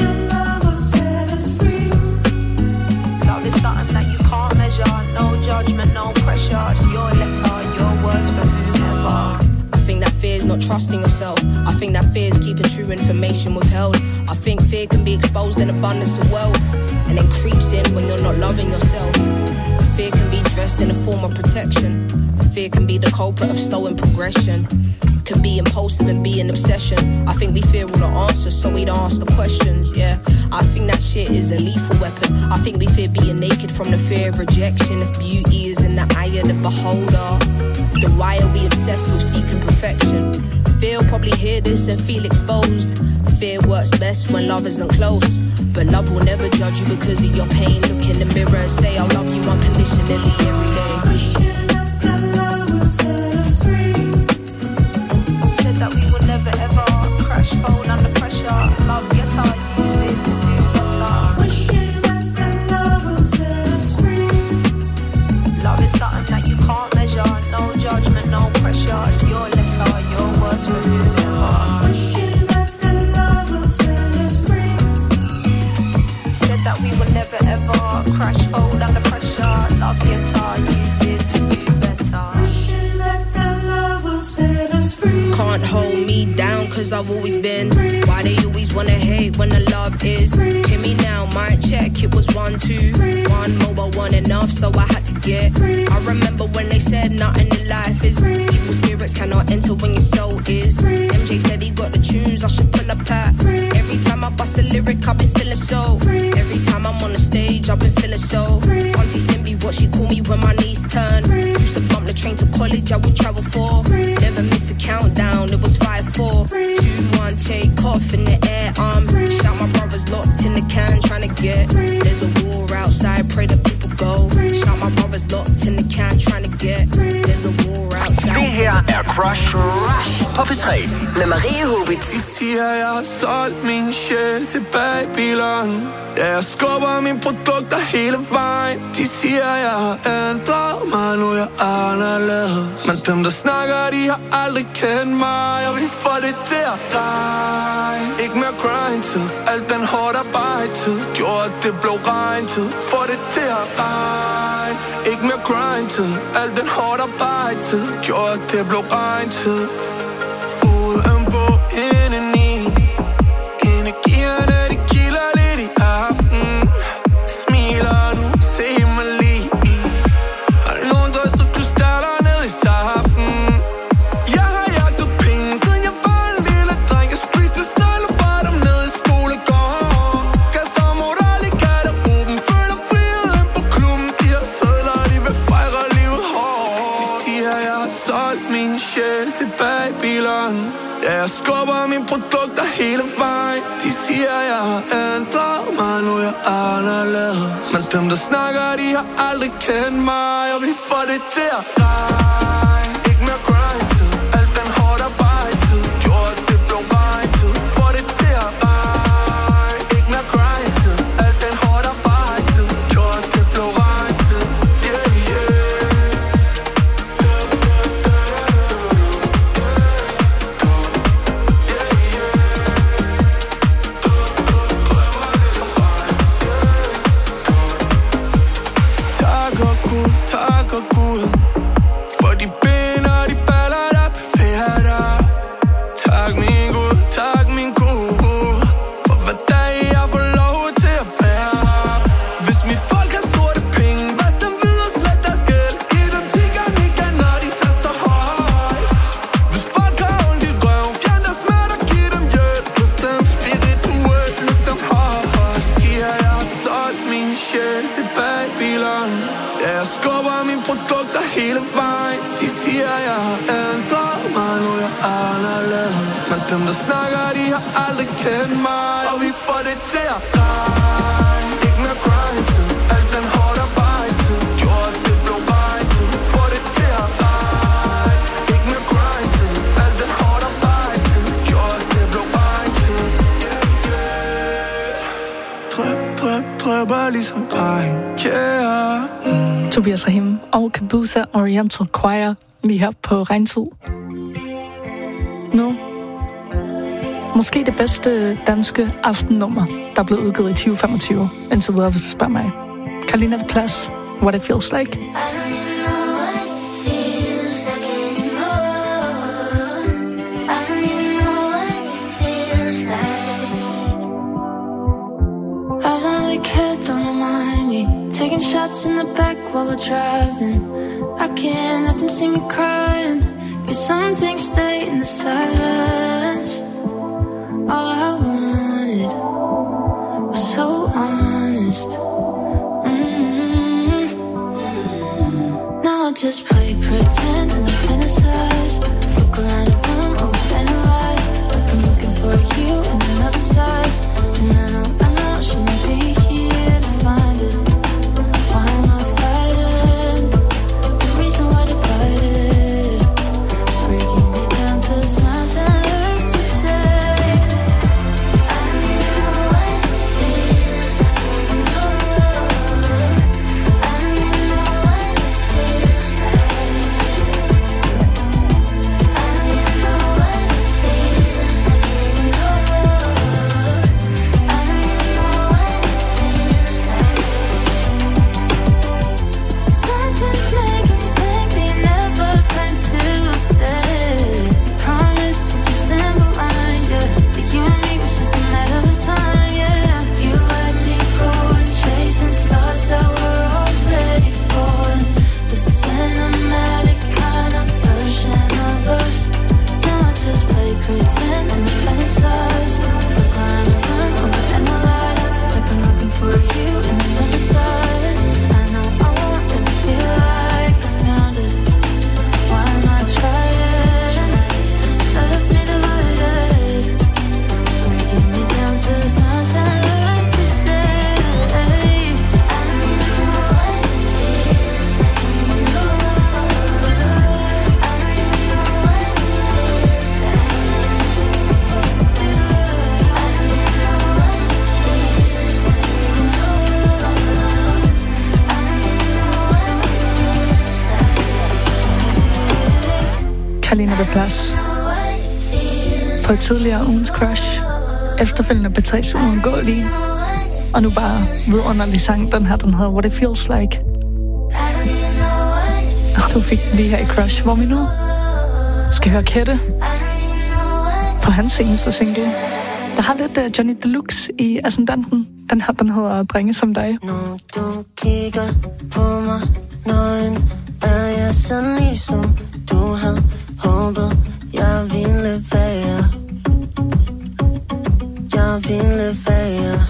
think fear can be exposed in abundance of wealth, and then creeps in when you're not loving yourself. Fear can be dressed in a form of protection. Fear can be the culprit of stolen progression. Can be impulsive and be an obsession. I think we fear all the answers, so we don't ask the questions. Yeah, I think that shit is a lethal weapon. I think we fear being naked from the fear of rejection. If beauty is in the eye of the beholder, then why are we obsessed with seeking perfection? Fear will probably hear this and feel exposed. Fear works best when love isn't close, but love will never judge you because of your pain. Look in the mirror and say, I'll love you unconditionally every day. That we would never ever crash, fall under pressure. Love, yes, I use it to do better. Wishing that love will set us free. Love is something that you can't measure. No judgment, no pressure. It's your letter, your words for whoever. Wishing that love will set us free. Said that we would never ever crash, fall under pressure. Love, yes, I use it to do better. Wishing that love will set us free. Can't hold me down cause I've always been. Why they always wanna hate when the love is? Hear me now, my check, it was 1, 2. One mobile, one enough, so I had to get. I remember when they said nothing in life is. Evil spirits cannot enter when your soul is. MJ said he got the tunes, I should pull up at. Every time I bust a lyric, I've been feeling so. Every time I'm on the stage, I've been feeling so. Auntie Simbi, what she call me when my knees turn. Used to bump the train to college, I would travel for. Never miss a countdown, it was 5, 4, 2, 1, take off in the air. Shout my brothers locked in the can, trying to get. There's a war outside, pray that people go. Shout my brothers locked in the can, trying to get. There's a war outside. Det her er Crush på P3 med Marie Hubitz. De siger, jeg har solgt min sjæl til Babylon. Ja, jeg skubber mine produkter hele vejen. De siger, jeg har ændret mig, nu er jeg anderledes. Men dem, der snakker, de har aldrig kendt mig. Jeg vil få det til at regne. Ikke mere grind-tid, alt den hårdt arbejde-tid. Gjorde, at det blev regn-tid. Få det til at regne. Ikke mere grind-tid, alt den hårdt arbejde-tid. Gjorde, at det blev regn-tid. Udenpå indeni. Energierne, de kilder lidt i aften. Smiler nu, se mig lige. Har nogen drysset krystaller ned i saften. Jeg har jagtet penge, siden jeg var en lille dreng. Jeg spiste snegle for dem ned i skolegården. Kaster moral i garderoben. Føler friheden på klubben. De har sædler, de vil fejre livet hårdt. De siger, jeg har solgt min sjæl til Babylon. Ja, jeg skubber mine produkter hele vejen. De siger, jeg har ændret mig, nu er jeg anderledes. Men dem, der snakker, de har aldrig kendt mig. Jeg vil få det til at regne. Ikke mere grind-tid, alt den hårdt arbejde-tid. Gjorde, at det blev regn-tid. Få det til at regne. Ikke mere grind-tid, alt den hårdt arbejde-tid. Gjorde, at det blev regn-tid. Yeah, yeah. Tak og Gud for de ben og de baller, der bevæger dig. Tak min Gud, tak min Gud for hver dag jeg får lov til at være her. Hvis mit folk har sorte penge, vask dem videre, slet deres gæld. Giv dem 10 gange igen, når de satser højt. Hvis folk har ondt i røven, fjern deres smerte og giv dem hjælp. Løft dem spirituelt, løft dem højt. Siger jeg har solgt min sjæl til Babylon. Ja, jeg skubber mine produkter hele vejen. De siger, jeg har ændret mig, nu er jeg anderledes. Men dem, der snakker, de har aldrig kendt mig. Og vi får det til at regne. Ikke mere grind-tid, alt den hårdt arbejde-tid. Gjorde, at det blev regn-tid. Få det til at regne. Ikke mere grind-tid, alt den hårdt arbejde-tid. Gjorde, at det blev regn-tid. Drøb, drøb, drøber ligesom regn. Yeah. Tobias Rahim og Kabusa Oriental Choir lige her på Regntid. Nu, måske det bedste danske aftennummer, der er blevet udgivet i 2025, indtil videre, hvis du spørger mig. Carolina de Plas, What It Feels Like. they care, don't remind me. Taking shots in the back while we're driving. I can't let them see me crying. Cause some things stay in the silence. All I wanted was so honest. Now I just play pretend and I fantasize. Look around the room, overanalyze. Like I'm looking for you in another size. And I know shouldn't be here to find it. Why am I fighting? The reason why divided, breaking me down to there's nothing left to say. I don't know what it feels like even though. I don't know what it feels like. I don't know what it feels like even though. Something's making me think that you never planned to stay. You promised with the simple line, yeah, that you and me was just a matter of time, yeah. You let me go and chasing stars that were already falling. The cinematic kind of version of us. Now I just play pretend and I fantasize. Look around the room, overanalyze. Like I'm looking for you in another size. I know I won't ever feel like I found it. Why am I trying? Left me divided, breaking me down to there's nothing left to say. I don't know what it feels like even though. I don't know what it feels like. Supposed to be love. I don't know what it feels like even though. I don't know what it feels like. Karlina på plads. På et tidligere ugens crush. Efterfølgende P3's uundgåelige. Og nu bare vidunderlig sang. Den her, den hedder What It Feels Like. Og du fik den lige her i crush, hvor vi nu skal høre Kette på hans seneste single. Der har lidt Johnny Deluxe i ascendanten. Den her, den hedder Drenge som dig. Når du kigger på mig, nøgen, er jeg sådan ligesom du havde håbet, jeg ville være. Jeg ville være.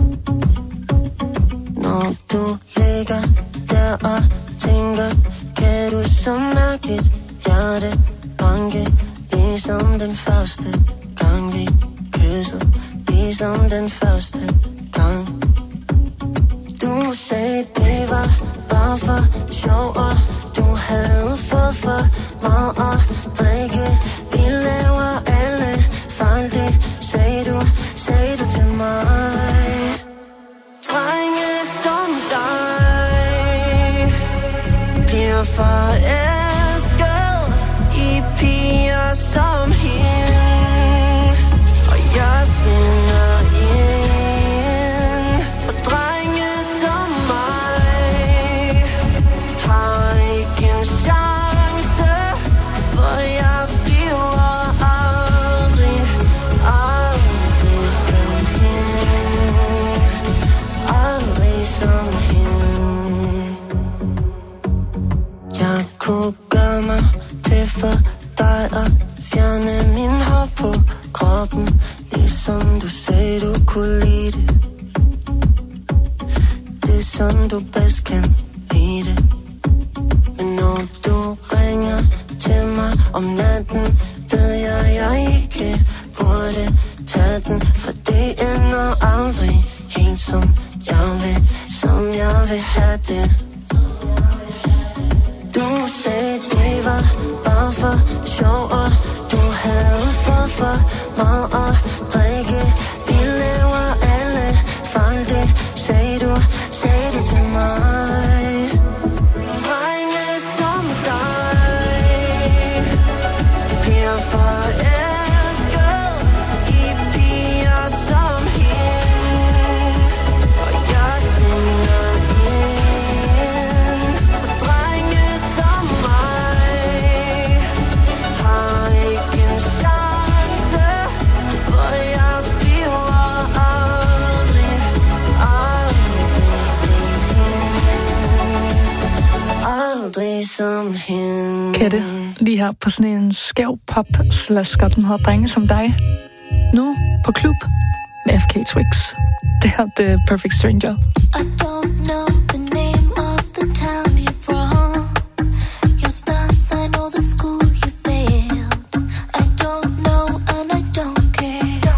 Når du ligger der og tænker, kan du så mærke dit hjerte banke, ligesom den første gang vi kyssede, ligesom den første gang. Du sagde, det var bare for sjov, og du havde fået for meget at drikke. Vi laver alle fejl, det sagde du til mig. Drenge som dig bliver forelsket i piger som hende, og jeg svinger ind. For drenge som mig har ikke en chance, for jeg bliver aldrig som hende. Aldrig som hende. Jeg kunne gøre mig til for dig og fjerne min hår på kroppen, ligesom du sagde du kunne lide det. Det er sådan du bedst kan lide det. Men når du ringer til mig om natten, ved jeg ikke burde tage den, for det ender aldrig helt som jeg vil have det. Du sagde, det var bare for sjov, og du havde fået for meget at drikke. Vi laver alle fejl, det sagde du til mig. Drenge som dig bliver forelsket i piger som hende, og jeg svinger ind. som hende. Kette, lige her på sådan en skæv pop-slasker, den hedder Drenge som dig. Nu på klub med FK Twigs. Det her The Perfect Stranger. I don't know the name of the town you're from. Your stars, I know the school you failed. I don't know and I don't care.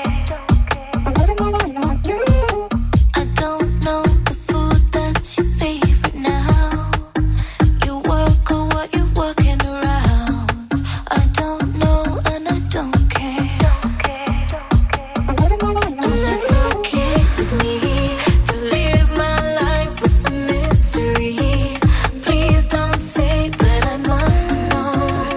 I don't know the food that's your favorite now. You work or what you're working around. I don't know and I don't care. And that's okay with me to live my life with some mystery. Please don't say that I must know.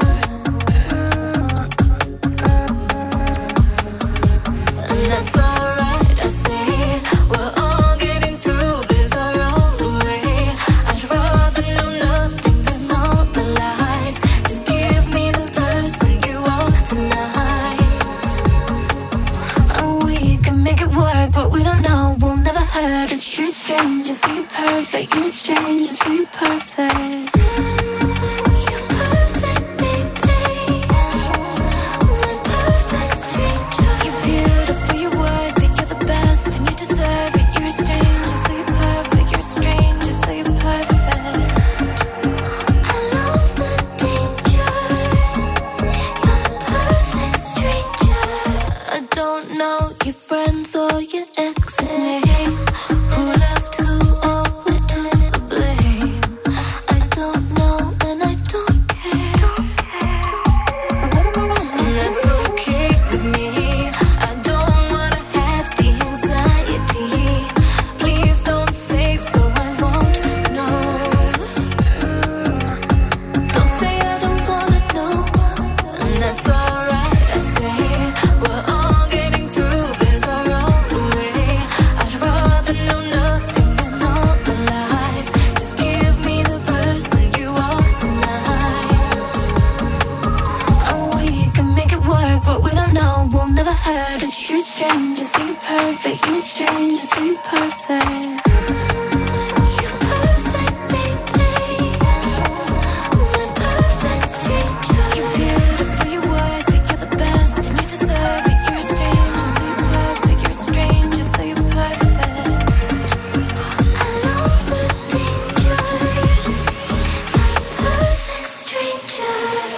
And that's alright, I say. We're all getting through this our own way. I'd rather know nothing than all the lies. Just give me the person you want tonight. And we can make it work, but we don't know. We'll never hurt. It's you're stranger, so you're perfect. You're a stranger, so you're perfect. You're perfect, baby. My perfect stranger. You're beautiful, you're worth it. You're the best, and you deserve it. You're a stranger, so you're perfect. You're a stranger, so you're perfect. I love the danger. You're the perfect stranger. I don't know your friends or your ex's name. Who left who or who took the blame? I don't know and I don't care. And that's okay with me. I don't wanna have the anxiety. Please don't say so I won't know. Don't say I don't wanna know. And that's alright, I say. We're all getting through this our own way. I'd rather know nothing than all the lies. Just give me the person you are tonight. And we can make it work, but we don't know. We'll never hurt. It's you're a stranger, so you're perfect. You're a stranger, so you're perfect. You're perfect, baby. My perfect stranger. You're beautiful, you're worth it. You're the best, and you deserve it. You're a stranger, so you're perfect. You're a stranger, so you're perfect. I love the danger. You're the perfect stranger.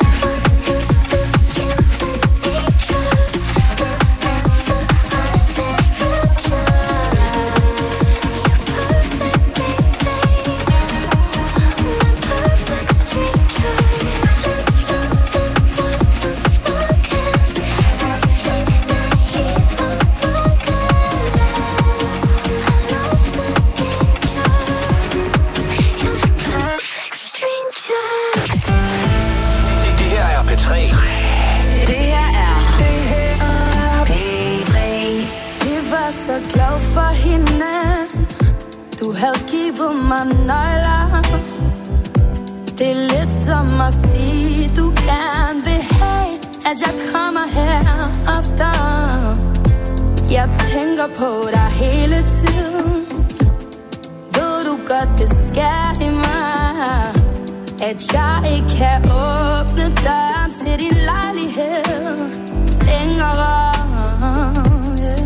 Det her er P3. Det her er P3. Vi var så glad for hinanden. Du havde givet mig nøgler. Det er lidt som at sige, du gerne vil have, at jeg kommer her oftere. Jeg tænker på dig hele tiden. Ved du godt, det skærer i mig, at jeg ikke kan åbne døren til din lejlighed længere. Yeah.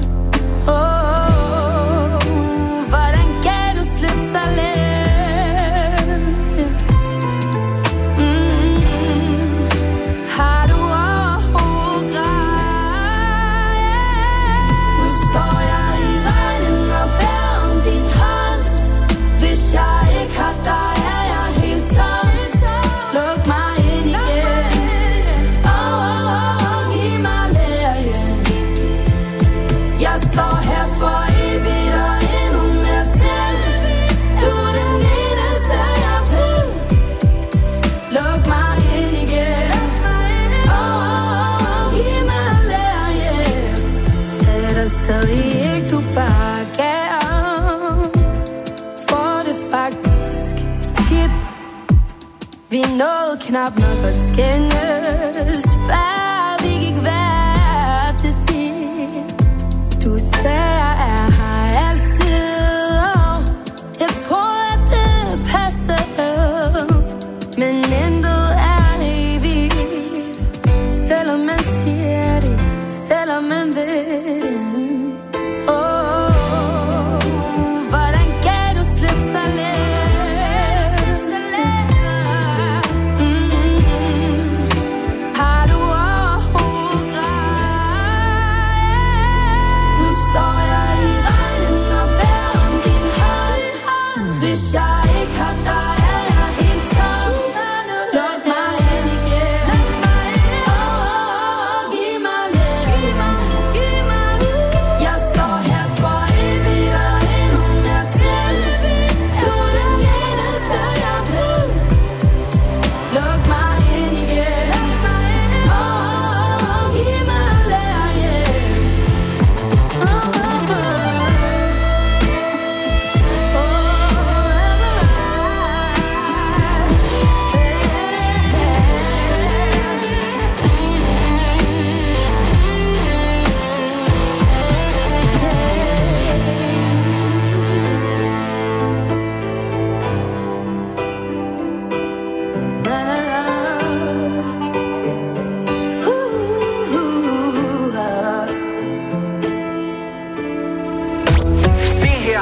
Hvordan kan du slippe så let? Har du overhovedet grej? Nu står jeg i regnen og bærer om din hånd. Hvis jeg ikke har dig, er jeg helt tom. Luk mig ind igen. Giv mig lærgen. Jeg står her for evigt og endnu mere til. Du er den eneste, jeg vil. Luk mig ind igen. Giv mig lærgen. Er der stadig ikke, du bare gav? For det faktisk skidt. Vi nåede knap nok at skændes, før vi gik hver til sit. Du sagde, jeg er her altid. Jeg troede, at det passede.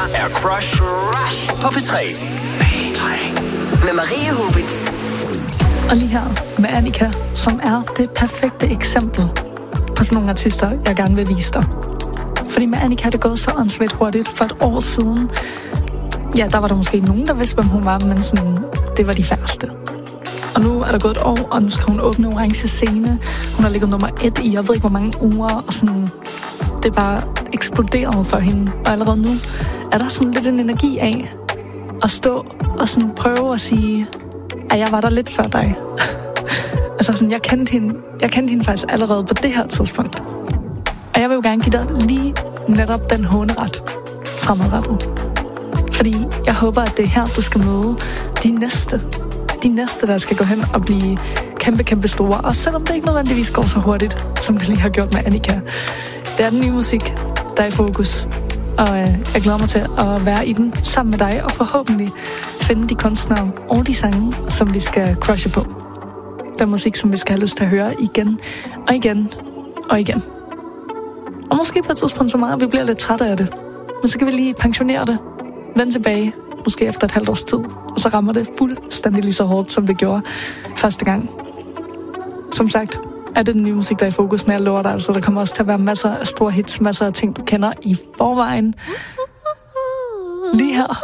er Crush på P3. Med Marie Hubitz. Og lige her med Annika, som er det perfekte eksempel på sådan nogle artister, jeg gerne vil vise dig. Fordi med Annika er det gået så åndssvagt hurtigt. For et år siden, ja, der var der måske nogen, der vidste, hvem hun var, men sådan, det var de færreste. Og nu er der gået et år, og nu skal hun åbne Orange Scene. Hun har ligget nummer 1 i, jeg ved ikke hvor mange uger, og sådan, det er bare eksploderet for hende. Og allerede nu er der sådan lidt en energi af at stå og sådan prøve at sige, at jeg var der lidt før dig. Altså sådan, jeg kendte hende faktisk allerede på det her tidspunkt. Og jeg vil jo gerne give dig lige netop den håneret fremadrettet. Fordi jeg håber, at det er her, du skal møde de næste, der skal gå hen og blive kæmpe, kæmpe store. Og selvom det ikke nødvendigvis går så hurtigt, som det lige har gjort med Annika. Det er den nye musik, der er i fokus. Og jeg glæder mig til at være i den sammen med dig, og forhåbentlig finde de kunstnere og de sange, som vi skal crushe på. Den musik, som vi skal have lyst til at høre igen og igen og igen. Og måske på et tidspunkt så meget, at vi bliver lidt trætte af det. Men så kan vi lige pensionere det, vende tilbage, måske efter et halvt års tid, og så rammer det fuldstændig lige så hårdt, som det gjorde første gang. Som sagt, er det den nye musik, der er i fokus, men jeg lover dig altså, der kommer også til at være masser af store hits, masser af ting, du kender i forvejen. Lige her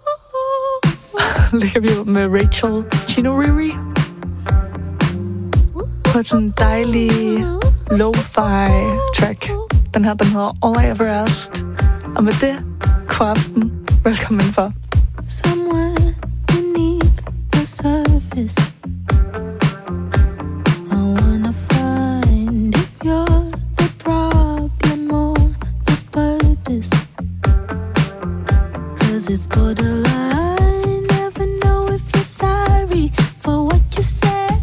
ligger vi jo med Rachel Chinoriri på et sådan dejlig lo-fi track. Den her, den hedder All I Ever Asked. Og med det, god aften. Velkommen indenfor. Somewhere beneath the surface, I wanna find if you're the problem or the purpose. 'Cause it's borderline, never know if you're sorry for what you said.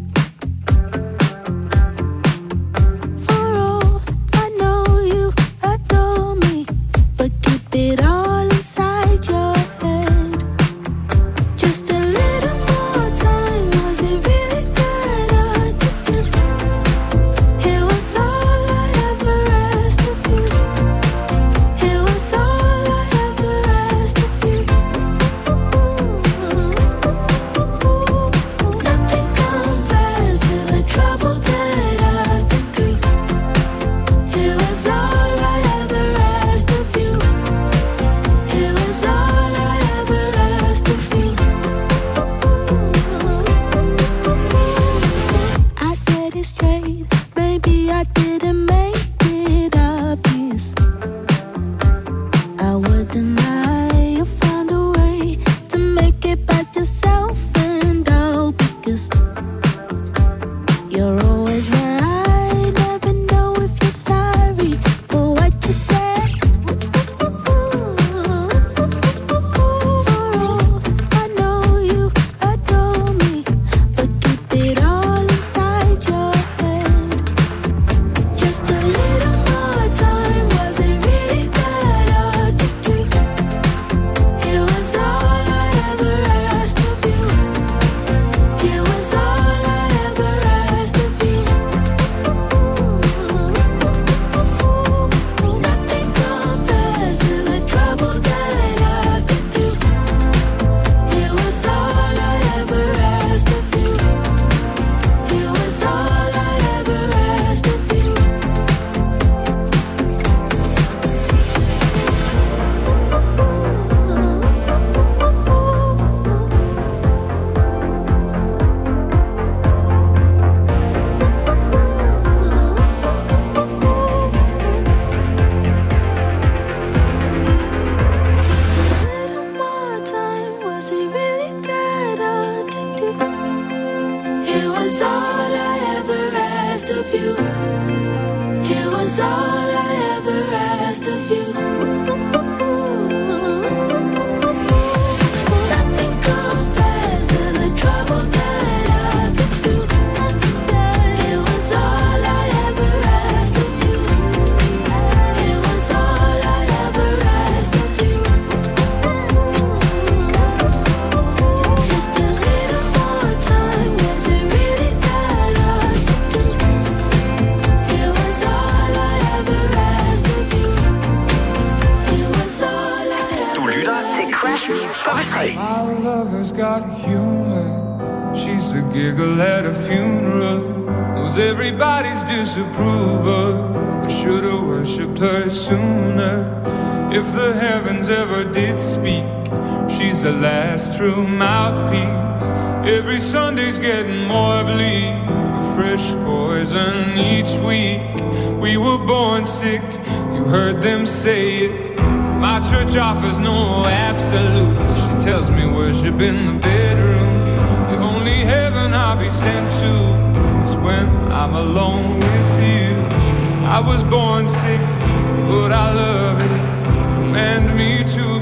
For all I know, you adore me, but keep it all inside your head. Just a little more time, was it really that hard to do? It was all I ever asked of you. It was all I ever asked of you. Nothing compares to the trouble that I've been through. It was all I ever asked of you. It was all I ever asked of you. I said it straight, maybe I didn't make it obvious. I wouldn't lie, you found a way to make it about yourself and all, because you're always right, never know if you're sorry for what you said. For all I know, you adore me, but keep it all inside your head. Just a little more time, was it really that hard to do? på P3. My lover's got humor. She's the giggle at a funeral. Knows everybody's disapproval. I should have worshipped her sooner. If the heavens ever did speak, she's the last true mouthpiece. Every Sunday's getting more bleak. A fresh poison each week. We were born sick, you heard them say it. My church offers no absolutes. She tells me worship in the bedroom. The only heaven I'll be sent to is when I'm alone with you. I was born sick, but I love it. Command me to